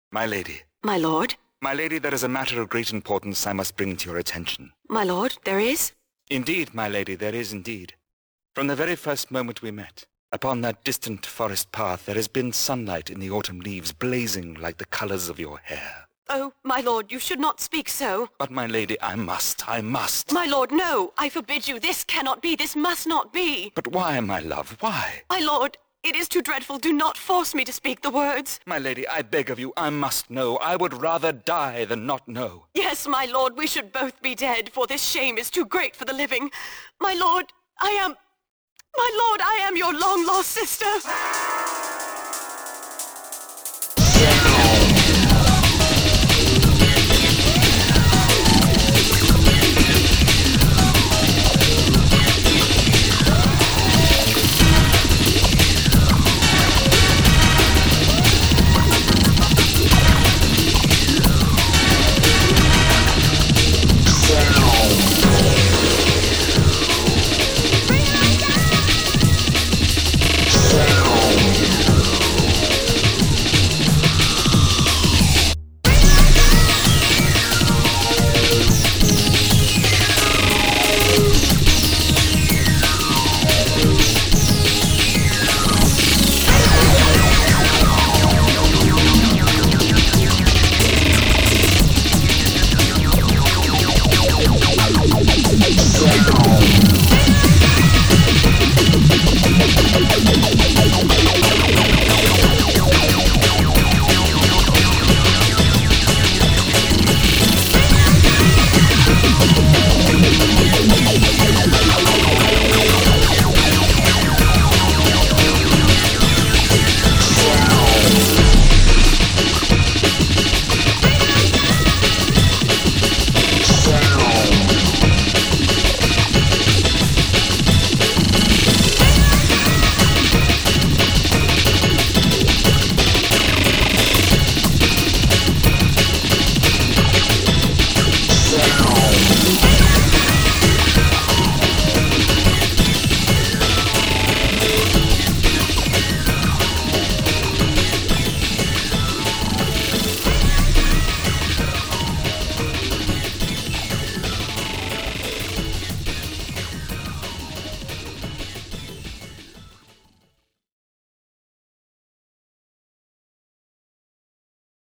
My lady. My lord? My lady, there is a matter of great importance I must bring to your attention. My lord, there is? Indeed, my lady, there is indeed. From the very first moment we met, upon that distant forest path, there has been sunlight in the autumn leaves blazing like the colours of your hair. Oh, my lord, you should not speak so. But, my lady, I must. My lord, no, I forbid you. This cannot be. This must not be. But why, my love, why? My lord, it is too dreadful. Do not force me to speak the words. My lady, I beg of you, I must know. I would rather die than not know. Yes, my lord, we should both be dead, for this shame is too great for the living. My lord, I am your long-lost sister.